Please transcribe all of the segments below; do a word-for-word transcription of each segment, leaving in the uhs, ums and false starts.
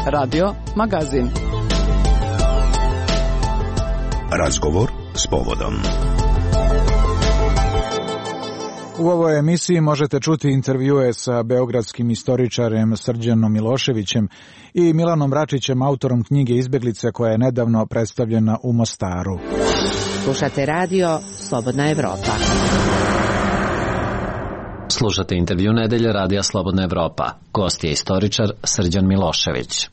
Radio Magazin. Razgovor s povodom. U ovoj emisiji možete čuti intervjue sa beogradskim istoričarem Srđanom Miloševićem i Milanom Račićem, autorom knjige Izbeglice, koja je nedavno predstavljena u Mostaru. Slušate radio Slobodna Evropa. Slušate intervju nedelje radija Slobodna Evropa. Gost je istoričar Srđan Milošević.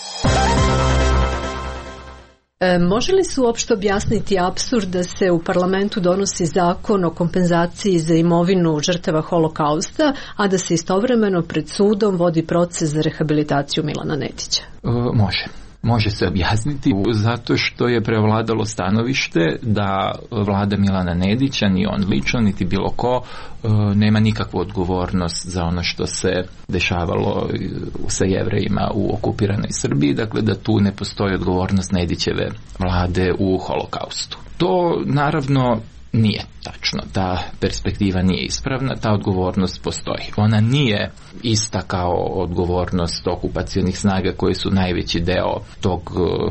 E, može li se uopšte objasniti apsurd da se u parlamentu donosi zakon o kompenzaciji za imovinu žrtava holokausta, a da se istovremeno pred sudom vodi proces za rehabilitaciju Milana Nedića? E, može. Može se objasniti zato što je prevladalo stanovište da vlada Milana Nedića, ni on lično, niti bilo ko, nema nikakvu odgovornost za ono što se dešavalo sa Jevrejima u okupiranoj Srbiji, dakle da tu ne postoji odgovornost Nedićeve vlade u holokaustu. To naravno nije tačno, ta perspektiva nije ispravna, ta odgovornost postoji. Ona nije ista kao odgovornost okupacionih snaga koji su najveći deo tog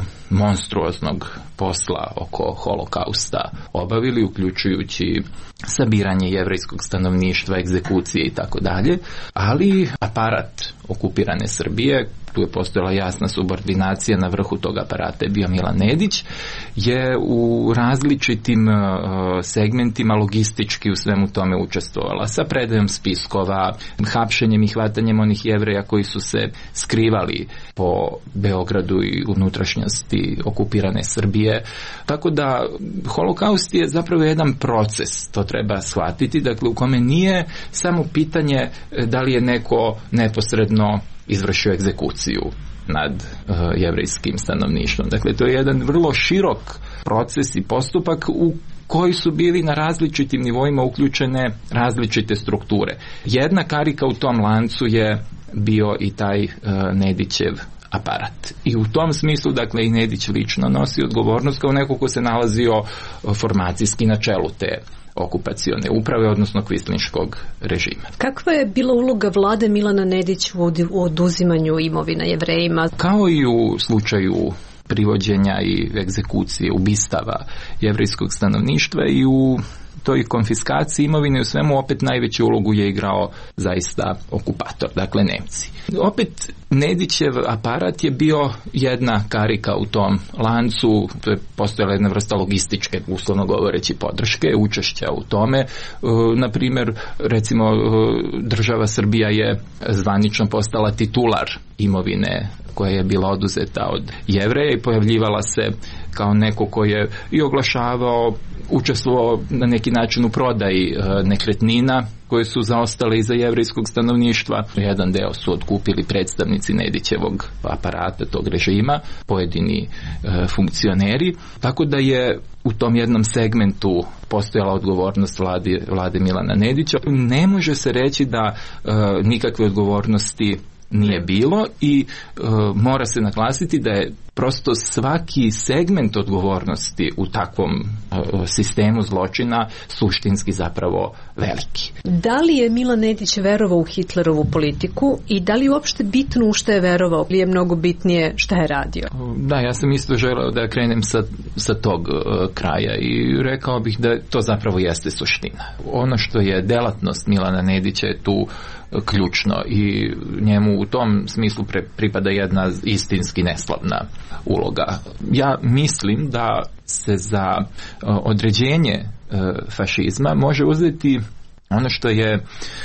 monstruoznog posla oko holokausta obavili, uključujući sabiranje jevrejskog stanovništva, egzekucije i tako dalje, ali aparat okupirane Srbije, tu je postojala jasna subordinacija, na vrhu tog aparata je bio Milan Nedić, je u različitim uh, segmentima logistički u svemu tome učestvovala, sa predajom spiskova, hapšenjem i hvatanjem onih Jevreja koji su se skrivali po Beogradu i unutrašnjosti okupirane Srbije. Tako da holokaust je zapravo jedan proces, to treba shvatiti, dakle u kome nije samo pitanje da li je neko neposredno izvršio egzekuciju nad uh, jevrejskim stanovništvom. Dakle, to je jedan vrlo širok proces i postupak u koji su bili na različitim nivoima uključene različite strukture. Jedna karika u tom lancu je bio i taj uh, Nedićev aparat. I u tom smislu, dakle, i Nedić lično nosi odgovornost kao neko ko se nalazio formacijski na čelu te okupacione uprave, odnosno kvislinškog režima. Kakva je bila uloga vlade Milana Nedića u oduzimanju imovina Jevrejima? Kao i u slučaju privođenja i egzekucije, ubistava jevrejskog stanovništva, i u toj konfiskaciji imovine u svemu opet najveću ulogu je igrao zaista okupator, dakle Nemci. Opet Nedićev aparat je bio jedna karika u tom lancu, to je postojala jedna vrsta logističke, uslovno govoreći, podrške, učešća u tome. E, na primjer, recimo, država Srbija je zvanično postala titular imovine koja je bila oduzeta od Jevreja i pojavljivala se kao neko ko je i oglašavao, učestvovao na neki način u prodaji e, nekretnina koje su zaostale iza jevrejskog stanovništva. Jedan deo su otkupili predstavnici Nedićevog aparata, tog režima, pojedini e, funkcioneri, tako da je u tom jednom segmentu postojala odgovornost vlade, vlade Milana Nedića. Ne može se reći da e, nikakve odgovornosti nije bilo i e, mora se naglasiti da je prosto svaki segment odgovornosti u takvom e, sistemu zločina suštinski zapravo veliki. Da li je Milan Nedić verovao u Hitlerovu politiku i da li je uopšte bitno u što je verovao, ili je mnogo bitnije šta je radio? Da, ja sam isto želeo da krenem sa, sa tog uh, kraja i rekao bih da to zapravo jeste suština. Ono što je delatnost Milana Nedića je tu ključno i njemu u tom smislu pre, pripada jedna istinski neslavna uloga. Ja mislim da se za uh, određenje uh, fašizma može uzeti ono što je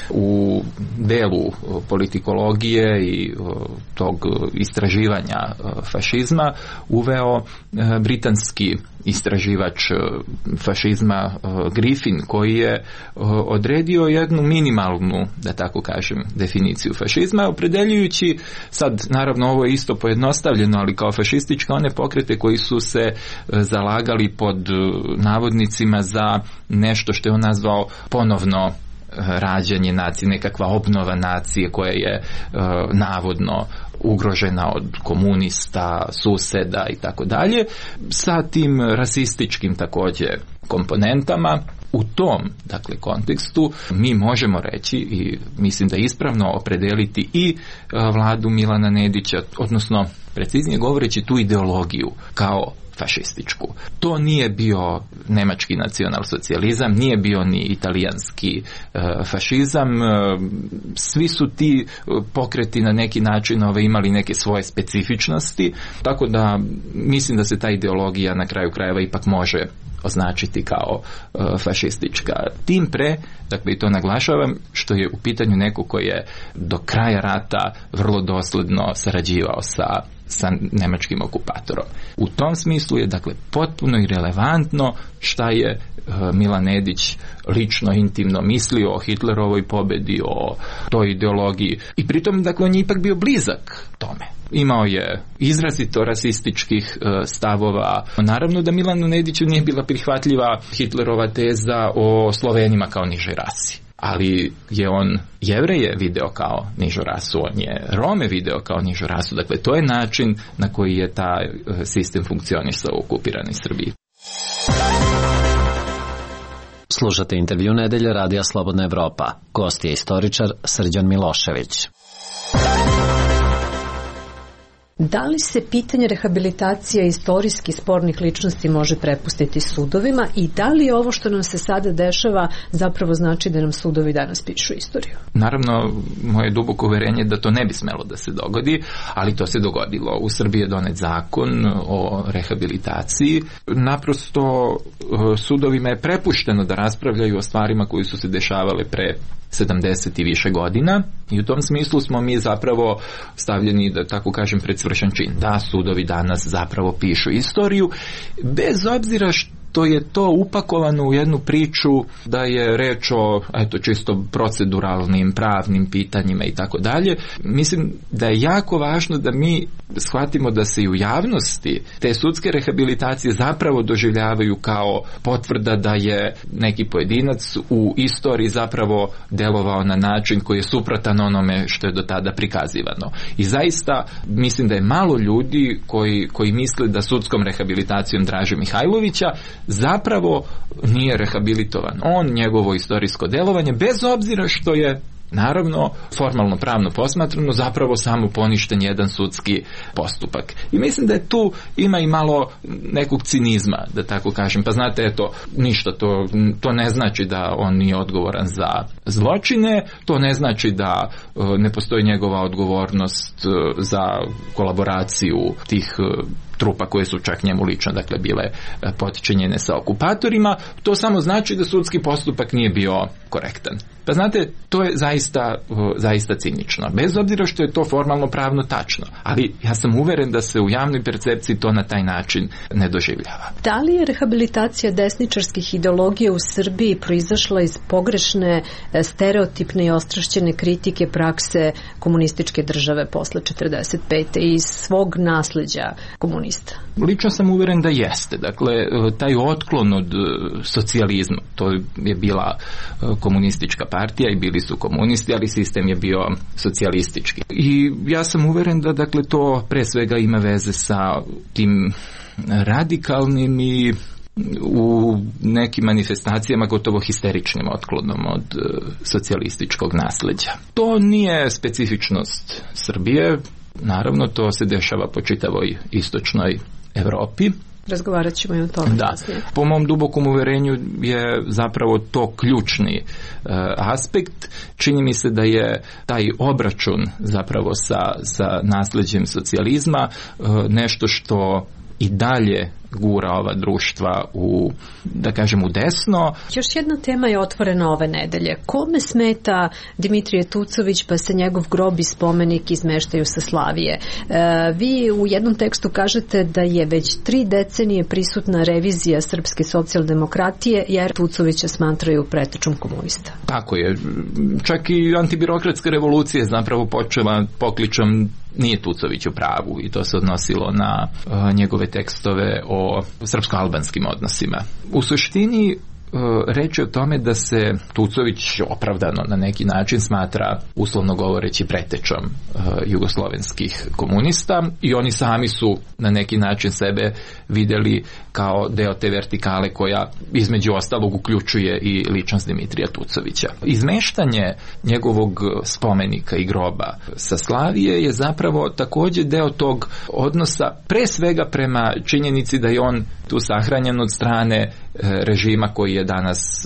u delu politikologije i tog istraživanja fašizma uveo britanski istraživač fašizma Griffin, koji je odredio jednu minimalnu, da tako kažem, definiciju fašizma, opredeljujući, sad naravno ovo je isto pojednostavljeno, ali kao fašističke one pokrete koji su se zalagali pod navodnicima za nešto što je on nazvao ponovno rađanje nacije, nekakva obnova nacije koja je uh, navodno ugrožena od komunista, suseda i tako dalje, sa tim rasističkim također komponentama. U tom, dakle, kontekstu mi možemo reći i mislim da je ispravno opredeliti i vladu Milana Nedića, odnosno preciznije govoreći tu ideologiju kao fašističku. To nije bio nemački nacionalsocijalizam, nije bio ni italijanski e, fašizam. E, svi su ti pokreti na neki način ove, imali neke svoje specifičnosti, tako da mislim da se ta ideologija na kraju krajeva ipak može označiti kao e, fašistička. Tim pre, dakle i to naglašavam, što je u pitanju neko koji je do kraja rata vrlo dosledno sarađivao sa sa nemačkim okupatorom. U tom smislu je, dakle, potpuno irelevantno šta je uh, Milan Nedić lično, intimno mislio o Hitlerovoj pobedi, o toj ideologiji. I pritom, dakle, on je ipak bio blizak tome. Imao je izrazito rasističkih uh, stavova. Naravno da Milanu Nediću nije bila prihvatljiva Hitlerova teza o Slovenima kao nižoj rasi. Ali je on Jevreje video kao nižu rasu, on je Rome video kao nižu rasu. Dakle, to je način na koji je taj sistem funkcionisao u okupiranoj Srbiji. Slušate intervju Nedelje Radija Slobodna Evropa. Gost je istoričar Srđan Milošević. Da li se pitanje rehabilitacije istorijski spornih ličnosti može prepustiti sudovima i da li ovo što nam se sada dešava zapravo znači da nam sudovi danas pišu istoriju? Naravno, moje duboko uverenje da to ne bi smelo da se dogodi, ali to se dogodilo. U Srbiji je donet zakon o rehabilitaciji. Naprosto sudovima je prepušteno da raspravljaju o stvarima koji su se dešavale pre sedamdeset i više godina i u tom smislu smo mi zapravo stavljeni, da tako kažem, pred svršen čin. Da, sudovi danas zapravo pišu istoriju, bez obzira što to je to upakovano u jednu priču da je reč o eto, čisto proceduralnim, pravnim pitanjima i tako dalje. Mislim da je jako važno da mi shvatimo da se i u javnosti te sudske rehabilitacije zapravo doživljavaju kao potvrda da je neki pojedinac u istoriji zapravo delovao na način koji je suprotan onome što je do tada prikazivano. I zaista mislim da je malo ljudi koji, koji misle da sudskom rehabilitacijom Draže Mihajlovića zapravo nije rehabilitovan on, njegovo istorijsko delovanje, bez obzira što je naravno formalno pravno posmatrano zapravo samo poništen jedan sudski postupak. I mislim da je tu ima i malo nekog cinizma, da tako kažem. Pa znate, eto, ništa, to, to ne znači da on nije odgovoran za zločine, to ne znači da uh, ne postoji njegova odgovornost uh, za kolaboraciju tih uh, trupa koje su čak njemu lično, dakle, bile potičenjene sa okupatorima. To samo znači da sudski postupak nije bio korektan. Pa znate, to je zaista, zaista cinično. Bez obzira što je to formalno pravno tačno. Ali ja sam uveren da se u javnoj percepciji to na taj način ne doživljava. Da li je rehabilitacija desničarskih ideologija u Srbiji proizašla iz pogrešne, stereotipne i ostrašćene kritike prakse komunističke države posle četrdeset pete i iz svog nasleđa komunista? Lično sam uveren da jeste. Dakle, taj otklon od socijalizma, to je bila komunistička partija i bili su komunisti, ali sistem je bio socijalistički. I ja sam uveren da, dakle, to pre svega ima veze sa tim radikalnim i u nekim manifestacijama gotovo histeričnim otklonom od uh, socijalističkog nasleđa. To nije specifičnost Srbije, naravno to se dešava po čitavoj istočnoj Evropi. Razgovarat ćemo i o tome. Da, po mom dubokom uverenju je zapravo to ključni uh, aspekt. Čini mi se da je taj obračun zapravo sa, sa nasleđem socijalizma uh, nešto što i dalje gura ova društva u, da kažem, u desno. Još jedna tema je otvorena ove nedelje. Kome smeta Dimitrije Tucović pa se njegov grob i spomenik izmeštaju sa Slavije? E, vi u jednom tekstu kažete da je već tri decenije prisutna revizija srpske socijaldemokratije jer Tucovića smatraju pretečom komunista. Tako je. Čak i antibirokratska revolucija je zapravo počela pokličom nije Tucović u pravu i to se odnosilo na uh, njegove tekstove o srpsko-albanskim odnosima. U suštini reći o tome da se Tucović opravdano na neki način smatra, uslovno govoreći, pretečom uh, jugoslovenskih komunista i oni sami su na neki način sebe vidjeli kao deo te vertikale koja između ostalog uključuje i ličnost Dimitrija Tucovića. Izmeštanje njegovog spomenika i groba sa Slavije je zapravo također deo tog odnosa pre svega prema činjenici da je on tu sahranjen od strane režima koji je danas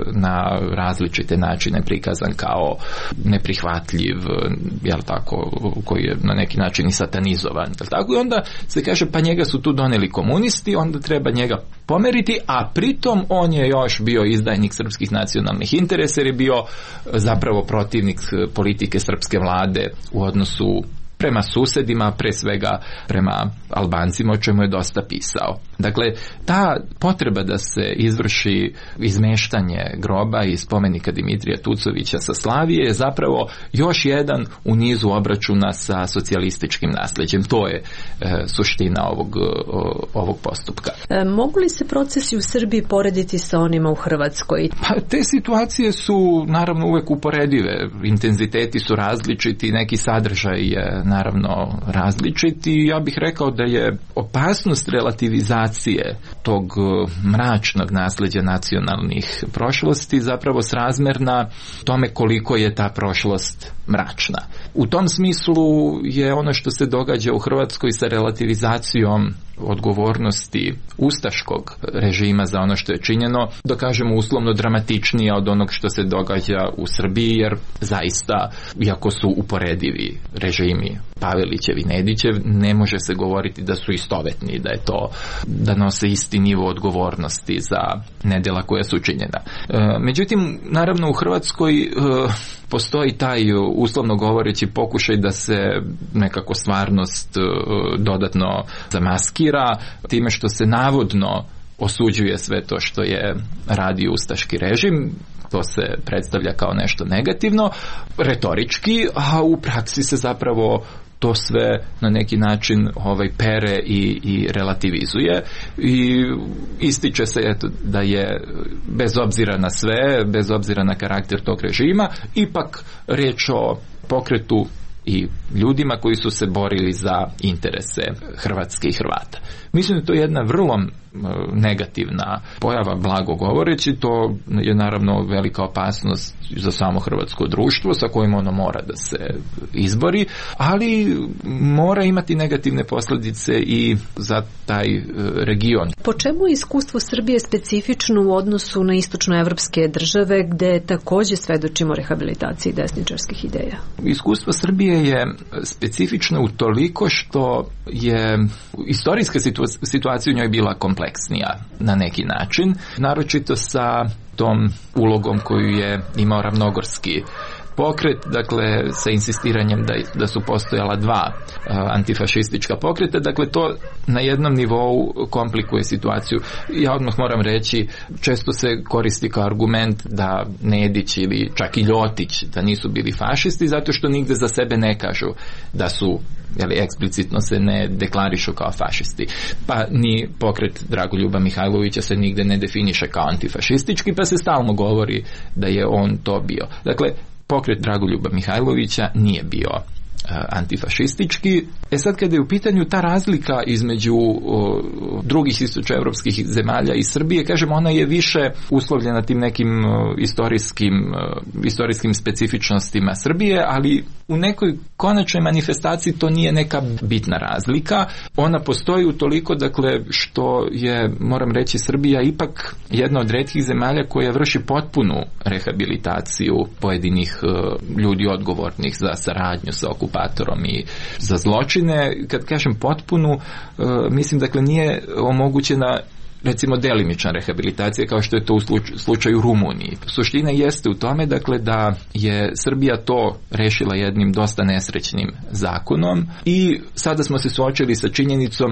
na različite načine prikazan kao neprihvatljiv, jel tako, koji je na neki način i satanizovan, jel tako, i onda se kaže pa njega su tu doneli komunisti, onda treba njega pomeriti, a pritom on je još bio izdajnik srpskih nacionalnih interesa jer je bio zapravo protivnik politike srpske vlade u odnosu prema susedima, pre svega prema Albancima, o čemu je dosta pisao. Dakle, ta potreba da se izvrši izmeštanje groba i spomenika Dimitrija Tucovića sa Slavije je zapravo još jedan u nizu obračuna sa socijalističkim nasljeđem. To je e, suština ovog, o, ovog postupka. E, mogu li se procesi u Srbiji porediti sa onima u Hrvatskoj? Pa, te situacije su naravno uvek uporedive. Intenziteti su različiti, neki sadržaj je naravno različiti. Ja bih rekao da je opasnost relativizacije tog mračnog nasljeđa nacionalnih prošlosti zapravo srazmerna tome koliko je ta prošlost mračna. U tom smislu je ono što se događa u Hrvatskoj sa relativizacijom odgovornosti ustaškog režima za ono što je činjeno, da kažemo uslovno dramatičnija od onog što se događa u Srbiji, jer zaista, iako su uporedivi režimi Pavelićev i Nedićev, ne može se govoriti da su istovetni, da je to, da nose isti nivo odgovornosti za nedjela koja su činjena. E, međutim, naravno u Hrvatskoj e, postoji taj, uslovno govoreći, pokušaj da se nekako stvarnost e, dodatno zamaskira time što se navodno osuđuje sve to što je radio ustaški režim. To se predstavlja kao nešto negativno, retorički, a u praksi se zapravo to sve na neki način ovaj pere i, i relativizuje i ističe se eto, da je bez obzira na sve, bez obzira na karakter tog režima, ipak riječ o pokretu i ljudima koji su se borili za interese Hrvatske i Hrvata. Mislim da to je jedna vrlo negativna pojava, blago govoreći. To je naravno velika opasnost za samo hrvatsko društvo sa kojim ono mora da se izbori, ali mora imati negativne posljedice i za taj region. Po čemu je iskustvo Srbije specifično u odnosu na istočnoevropske države gde također svedočimo rehabilitaciji desničarskih ideja? Iskustvo Srbije je specifično u toliko što je istorijska situacija u njoj bila kompleksnija na neki način, naročito sa tom ulogom koju je imao ravnogorski pokret, dakle sa insistiranjem da, da su postojala dva uh, antifašistička pokreta, dakle to na jednom nivou komplikuje situaciju. Ja odmah moram reći, često se koristi kao argument da Nedić ili čak i Ljotić da nisu bili fašisti zato što nigde za sebe ne kažu da su, jeli, eksplicitno se ne deklarišu kao fašisti. Pa ni pokret Dragoljuba Mihajlovića se nigde ne definiše kao antifašistički, pa se stalno govori da je on to bio. Dakle, pokret Dragoljuba Mihajlovića nije bio antifašistički. E sad kada je u pitanju ta razlika između o, drugih istočnoevropskih zemalja i Srbije, kažem, ona je više uslovljena tim nekim o, istorijskim, o, istorijskim specifičnostima Srbije, ali u nekoj konačnoj manifestaciji to nije neka bitna razlika. Ona postoji utoliko, dakle, što je, moram reći, Srbija ipak jedna od retkih zemalja koja vrši potpunu rehabilitaciju pojedinih o, ljudi odgovornih za saradnju sa okupatorom i za zločine. Kad kažem potpunu, mislim, dakle, nije omogućena recimo delimična rehabilitacija kao što je to u slučaju u Rumuniji. Suština jeste u tome, dakle, da je Srbija to rešila jednim dosta nesrećnim zakonom i sada smo se suočili sa činjenicom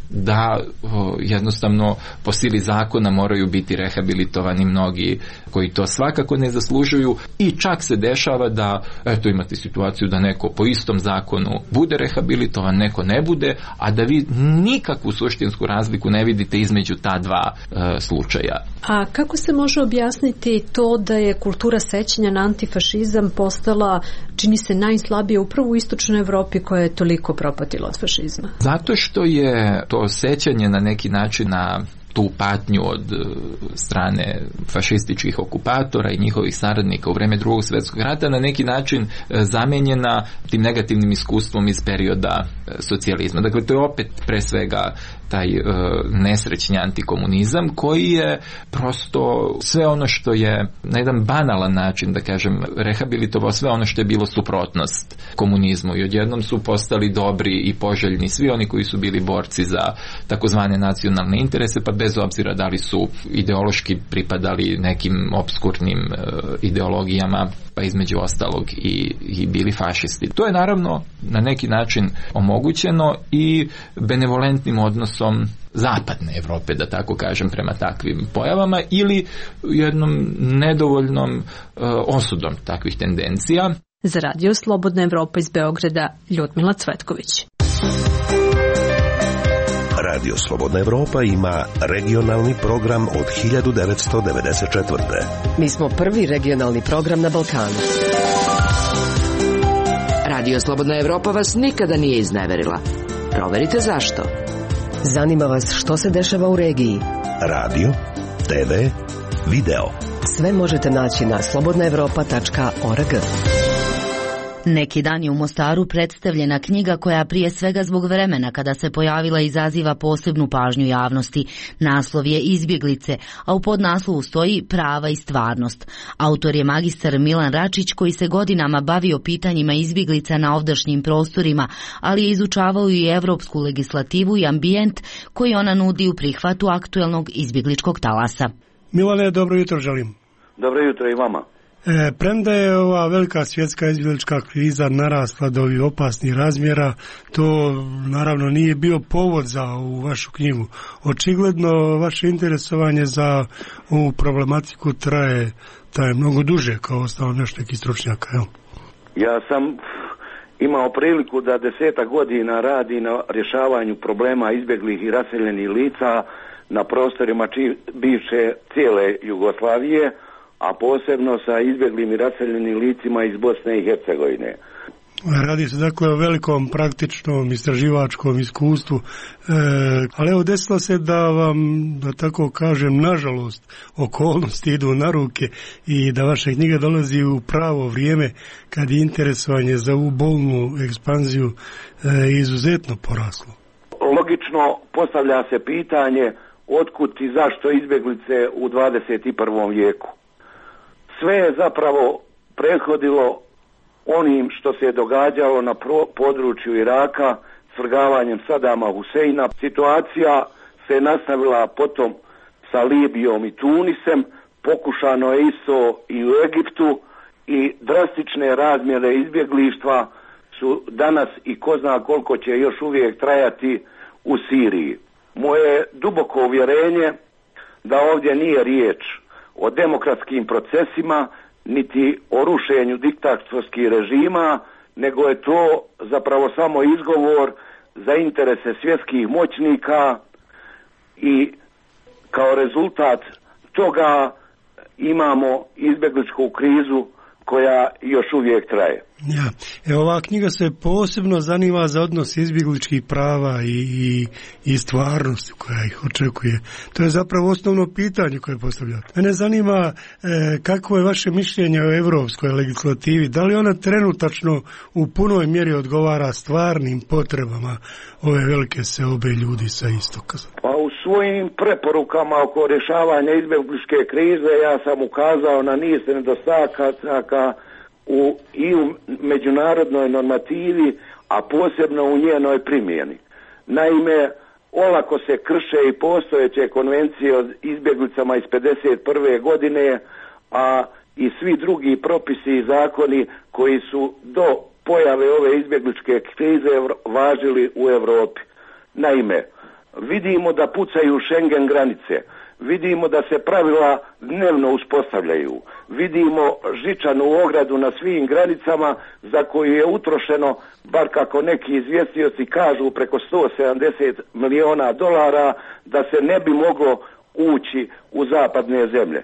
da o, jednostavno po sili zakona moraju biti rehabilitovani mnogi koji to svakako ne zaslužuju i čak se dešava da, eto imate situaciju da neko po istom zakonu bude rehabilitovan, neko ne bude, a da vi nikakvu suštinsku razliku ne vidite između ta dva e, slučaja. A kako se može objasniti to da je kultura sećanja na antifašizam postala, čini se, najslabije upravo u istočnoj Evropi koja je toliko propatila od fašizma? Zato što je to sećanje na neki način na tu patnju od strane fašističkih okupatora i njihovih saradnika u vreme Drugog svjetskog rata na neki način zamenjena tim negativnim iskustvom iz perioda socijalizma. Dakle, to je opet pre svega taj e, nesrećni antikomunizam koji je prosto sve ono što je na jedan banalan način, da kažem, rehabilitovao sve ono što je bilo suprotnost komunizmu i odjednom su postali dobri i poželjni svi oni koji su bili borci za takozvane nacionalne interese, pa bez obzira da li su ideološki pripadali nekim obskurnim e, ideologijama, pa između ostalog i, i bili fašisti. To je naravno na neki način omogućeno i benevolentnim odnosom zapadne Evrope, da tako kažem, prema takvim pojavama ili jednom nedovoljnom e, osudom takvih tendencija. Za Radio Slobodna Evropa iz Beograda, Ljudmila Cvetković. Radio Slobodna Evropa ima regionalni program od hiljadu devetsto devedeset četvrte. Mi smo prvi regionalni program na Balkanu. Radio Slobodna Evropa vas nikada nije izneverila. Proverite zašto. Zanima vas što se dešava u regiji. Radio, te ve, video. Sve možete naći na slobodna evropa tačka org. Neki dan je u Mostaru predstavljena knjiga koja prije svega zbog vremena kada se pojavila izaziva posebnu pažnju javnosti. Naslov je Izbjeglice, a u podnaslovu stoji Prava i stvarnost. Autor je magistar Milan Račić koji se godinama bavio pitanjima izbjeglica na ovdašnjim prostorima, ali je izučavao i evropsku legislativu i ambijent koji ona nudi u prihvatu aktuelnog izbjegličkog talasa. Milane, dobro jutro želim. Dobro jutro i vama. E, premda je ova velika svjetska izbjeglička kriza narasla do ovih opasnih razmjera, to naravno nije bio povod za ovu vašu knjigu. Očigledno vaše interesovanje za ovu problematiku traje, traje mnogo duže, kao ostalo nešto neki stručnjaka. Jel? Ja sam imao priliku da desetak godina radi na rješavanju problema izbjeglih i raseljenih lica na prostorima či, bivše cijele Jugoslavije, a posebno sa izbjeglim i raseljenim licima iz Bosne i Hercegovine. Radi se dakle o velikom praktičnom istraživačkom iskustvu, e, ali evo desilo se da vam, da tako kažem, nažalost, okolnosti idu na ruke i da vaša knjiga dolazi u pravo vrijeme kad je interesovanje za ovu bolnu ekspanziju e, izuzetno poraslo. Logično postavlja se pitanje otkud i zašto izbjeglice u dvadeset prvom vijeku. Sve je zapravo prethodilo onim što se je događalo na pro- području Iraka svrgavanjem Sadama Huseina. Situacija se je nastavila potom sa Libijom i Tunisem, pokušano je isto i u Egiptu i drastične razmjere izbjeglištva su danas i ko zna koliko će još uvijek trajati u Siriji. Moje duboko uvjerenje da ovdje nije riječ o demokratskim procesima, niti o rušenju diktatorskih režima, nego je to zapravo samo izgovor za interese svjetskih moćnika i kao rezultat toga imamo izbjegličku krizu koja još uvijek traje. Ja, e, ova knjiga se posebno zanima za odnos izbjegličkih prava i, i, i stvarnosti koja ih očekuje. To je zapravo osnovno pitanje koje postavljate. Mene zanima e, kako je vaše mišljenje o evropskoj legislativi. Da li ona trenutačno u punoj mjeri odgovara stvarnim potrebama ove velike seobe ljudi sa istoka? Pa u svojim preporukama oko rješavanja izbjegličke krize ja sam ukazao na niz nedostataka u, i u međunarodnoj normativi, a posebno u njenoj primjeni. Naime, olako se krše i postojeće konvencije o izbjeglicama iz pedeset prve godine, a i svi drugi propisi i zakoni koji su do pojave ove izbjegličke krize važili u Europi. Naime, vidimo da pucaju Schengen granice, vidimo da se pravila dnevno uspostavljaju, vidimo žičanu ogradu na svim granicama za koju je utrošeno, bar kako neki izvjestioci kažu, preko sto sedamdeset miliona dolara da se ne bi moglo ući u zapadne zemlje.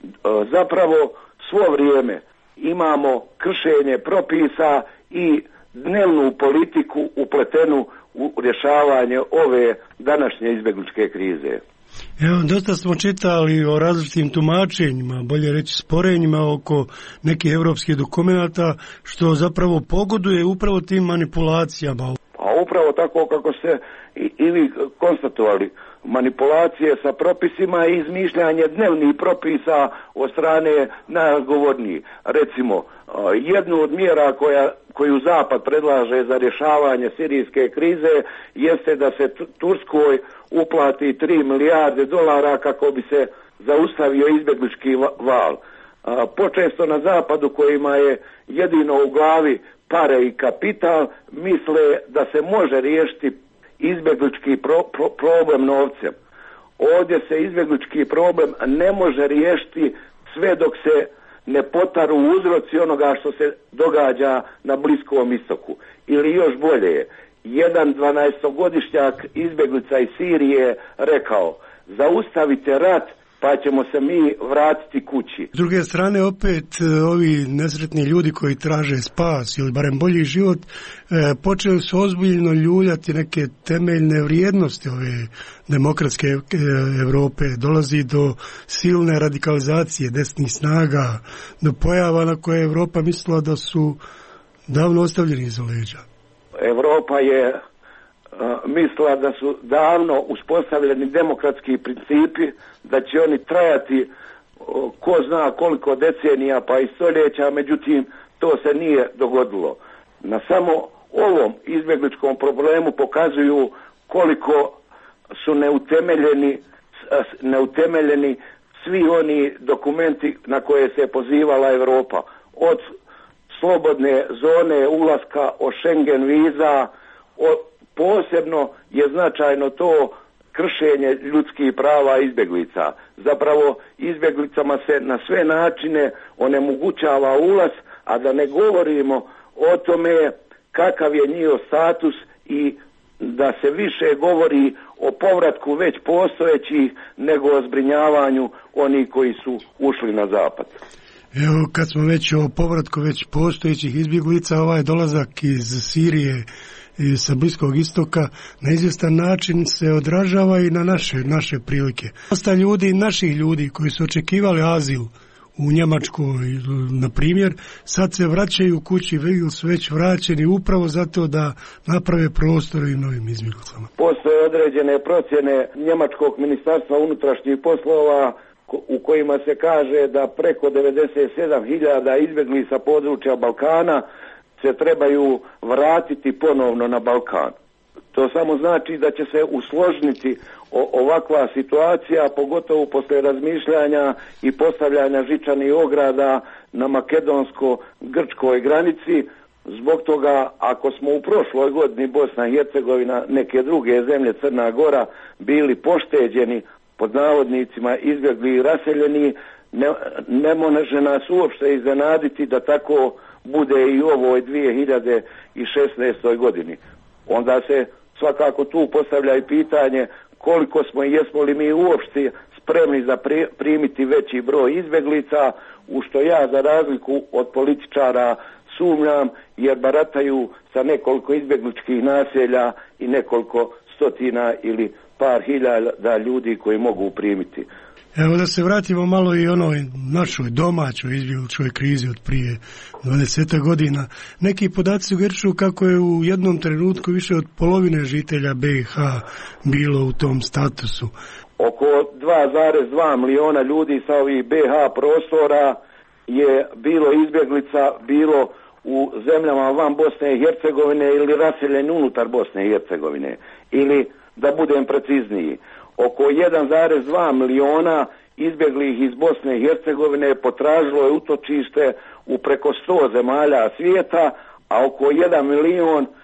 Zapravo svo vrijeme imamo kršenje propisa i dnevnu politiku upletenu u rješavanje ove današnje izbjegličke krize. Evo, dosta smo čitali o različitim tumačenjima, bolje reći sporenjima oko nekih europskih dokumenata, što zapravo pogoduje upravo tim manipulacijama. A upravo tako kako ste i, i vi konstatovali, manipulacije sa propisima i izmišljanje dnevnih propisa od strane najodgovornijih. Recimo, jednu od mjera koja, koju Zapad predlaže za rješavanje sirijske krize jeste da se Turskoj uplati tri milijarde dolara kako bi se zaustavio izbjeglički val. Počesto na Zapadu, kojima je jedino u glavi pare i kapital, misle da se može riješiti izbjeglički pro, pro, problem novcem. Ovdje se izbjeglički problem ne može riješiti sve dok se ne potaru uzroci onoga što se događa na Bliskom istoku. Ili još bolje, jedan dvanaestogodišnjak izbjeglica iz Sirije rekao: zaustavite rat pa ćemo se mi vratiti kući. S druge strane, opet ovi nesretni ljudi koji traže spas ili barem bolji život, počeli su ozbiljno ljuljati neke temeljne vrijednosti ove demokratske Europe. Dolazi do silne radikalizacije desnih snaga, do pojava na koje je Europa mislila da su davno ostavljeni iza leđa. Europa je uh, mislila da su davno uspostavljeni demokratski principi, da će oni trajati uh, ko zna koliko decenija pa i stoljeća, međutim to se nije dogodilo. Na samo ovom izbjegličkom problemu pokazuju koliko su neutemeljeni, neutemeljeni svi oni dokumenti na koje se pozivala Europa. Od slobodne zone ulaska, o Schengen viza, o, posebno je značajno to kršenje ljudskih prava izbjeglica. Zapravo izbjeglicama se na sve načine onemogućava ulaz, a da ne govorimo o tome kakav je njihov status i da se više govori o povratku već postojećih nego o zbrinjavanju onih koji su ušli na zapad. Evo, kad smo već o povratku već postojećih izbjeglica, ovaj dolazak iz Sirije i sa Bliskog istoka na izvjestan način se odražava i na naše, naše prilike. Dosta ljudi, naših ljudi koji su očekivali azil u Njemačkoj, na primjer, sad se vraćaju kući, su već vraćeni upravo zato da naprave prostor i novim izbjeglicama. Postoje određene procjene Njemačkog ministarstva unutrašnjih poslova u kojima se kaže da preko devedeset sedam hiljada izbjeglica sa područja Balkana se trebaju vratiti ponovno na Balkan. To samo znači da će se usložniti ovakva situacija, pogotovo posle razmišljanja i postavljanja žičanih ograda na makedonsko-grčkoj granici. Zbog toga, ako smo u prošloj godini Bosna i Hercegovina, neke druge zemlje, Crna Gora, bili pošteđeni, pod navodnicima izbjegli i raseljeni, ne, ne može nas uopšte iznenaditi da tako bude i u ovoj dvije hiljade šesnaestoj godini. Onda se svakako tu postavlja i pitanje koliko smo i jesmo li mi uopšte spremni za primiti veći broj izbjeglica, u što ja za razliku od političara sumnjam, jer barataju sa nekoliko izbjegličkih naselja i nekoliko stotina ili par hiljada ljudi koji mogu primiti. Evo da se vratimo malo i onoj našoj domaćoj izbjegličkoj krizi od prije dvadeset godina. Neki podaci sugerišu kako je u jednom trenutku više od polovine žitelja B i H bilo u tom statusu. Oko dva zarez dva miliona ljudi sa ovih B i H prostora je bilo izbjeglica, bilo u zemljama van Bosne i Hercegovine ili raseljeni unutar Bosne i Hercegovine. Ili, da budem precizniji, oko jedan zarez dva miliona izbjeglih iz Bosne i Hercegovine potražilo je utočište u preko sto zemalja svijeta, a oko jedan milion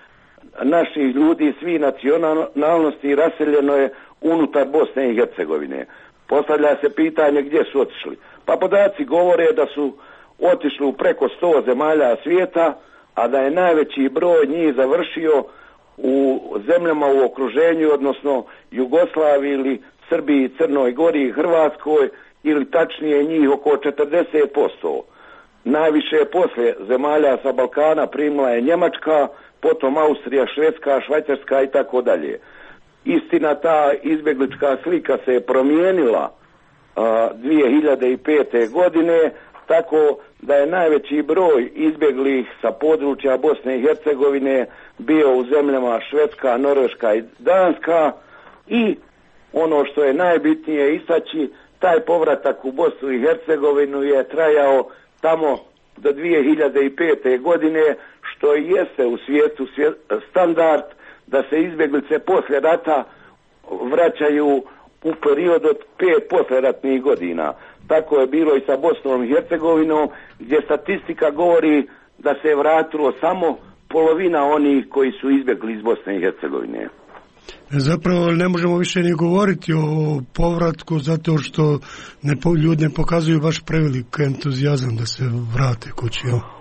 naših ljudi svih nacionalnosti raseljeno je unutar Bosne i Hercegovine. Postavlja se pitanje gdje su otišli. Pa podaci govore da su otišli u preko sto zemalja svijeta, a da je najveći broj njih završio u zemljama u okruženju, odnosno Jugoslaviji ili Srbiji, Crnoj Gori i Hrvatskoj, ili tačnije njih oko četrdeset posto. Najviše poslije zemalja sa Balkana primila je Njemačka, potom Austrija, Švedska, Švajcarska i tako dalje. Istina, ta izbjeglička slika se je promijenila a, dvije hiljade pete. godine, tako da je najveći broj izbjeglih sa područja Bosne i Hercegovine bio u zemljama Švedska, Norveška i Danska, i ono što je najbitnije istaći, taj povratak u Bosnu i Hercegovinu je trajao tamo do dvije hiljade pete. godine, što i jeste u svijetu standard da se izbjeglice poslije rata vraćaju u period od pet poslijeratnih godina. Tako je bilo i sa Bosnom i Hercegovinom, gdje statistika govori da se je vratilo samo polovina onih koji su izbjegli iz Bosne i Hercegovine. Zapravo ne možemo više ni govoriti o povratku zato što ne, ljudi ne pokazuju baš prevelik entuzijazam da se vrate kući.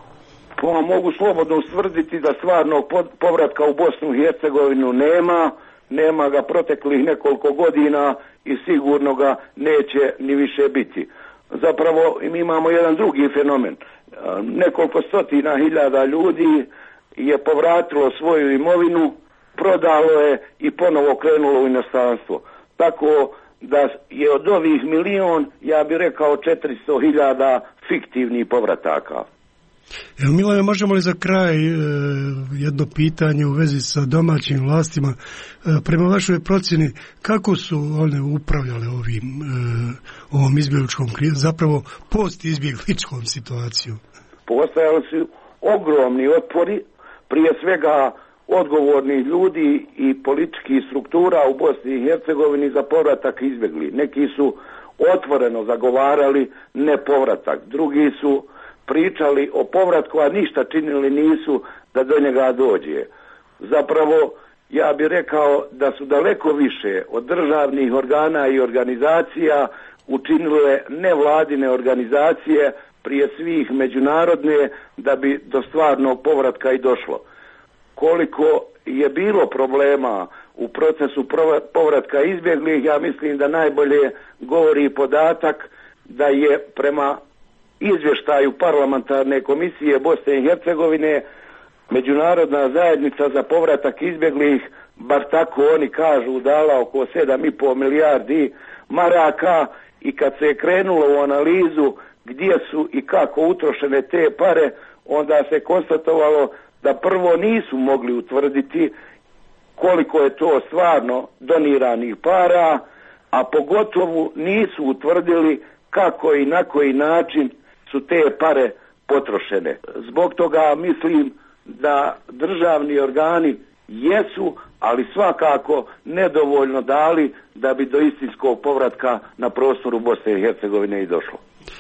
Pa mogu slobodno ustvrditi da stvarnog povratka u Bosnu i Hercegovinu nema, nema ga proteklih nekoliko godina i sigurno ga neće ni više biti. Zapravo mi imamo jedan drugi fenomen. Nekoliko stotina hiljada ljudi je povratilo svoju imovinu, prodalo je i ponovo krenulo u inostranstvo. Tako da je od ovih milion, ja bih rekao, četiristo hiljada fiktivnih povrataka. Evo, Milane, možemo li za kraj e, jedno pitanje u vezi sa domaćim vlastima? E, prema vašoj procjeni, kako su one upravljale ovim, e, ovom izbjegličkom, zapravo post-izbjegličkom situacijom? Postojali su ogromni otpori, prije svega odgovornih ljudi i političkih struktura u Bosni i Hercegovini za povratak izbjegli. Neki su otvoreno zagovarali nepovratak, drugi su pričali o povratku, a ništa činili nisu da do njega dođe. Zapravo, ja bih rekao da su daleko više od državnih organa i organizacija učinile nevladine organizacije, prije svih međunarodne, da bi do stvarnog povratka i došlo. Koliko je bilo problema u procesu povratka izbjeglih, ja mislim da najbolje govori podatak da je prema izvještaju parlamentarne komisije Bosne i Hercegovine međunarodna zajednica za povratak izbjeglih, bar tako oni kažu, dala oko sedam i pol milijardi maraka, i kad se je krenulo u analizu gdje su i kako utrošene te pare, onda se konstatovalo da prvo nisu mogli utvrditi koliko je to stvarno doniranih para, a pogotovo nisu utvrdili kako i na koji način su te pare potrošene. Zbog toga mislim da državni organi jesu, ali svakako nedovoljno dali da bi do istinskog povratka na prostoru Bosne i Hercegovine i došlo.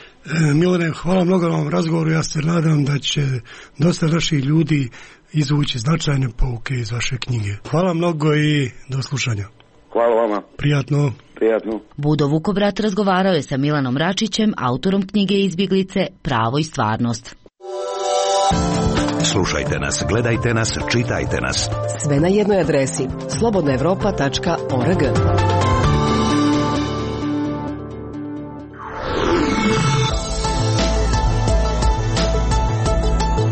E, Milane, hvala mnogo na ovom razgovoru. Ja se nadam da će dosta naših ljudi izvući značajne pouke iz vaše knjige. Hvala mnogo i do slušanja. Hvala vama. Prijatno. Prijatno. Budo Vukobrat razgovarao je sa Milanom Račićem, autorom knjige Izbjeglice, Pravo i stvarnost. Slušajte nas, gledajte nas, čitajte nas. Sve na jednoj adresi slobodna evropa tačka org.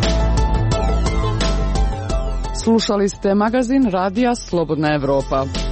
Slušali ste magazin Radija Slobodna Evropa.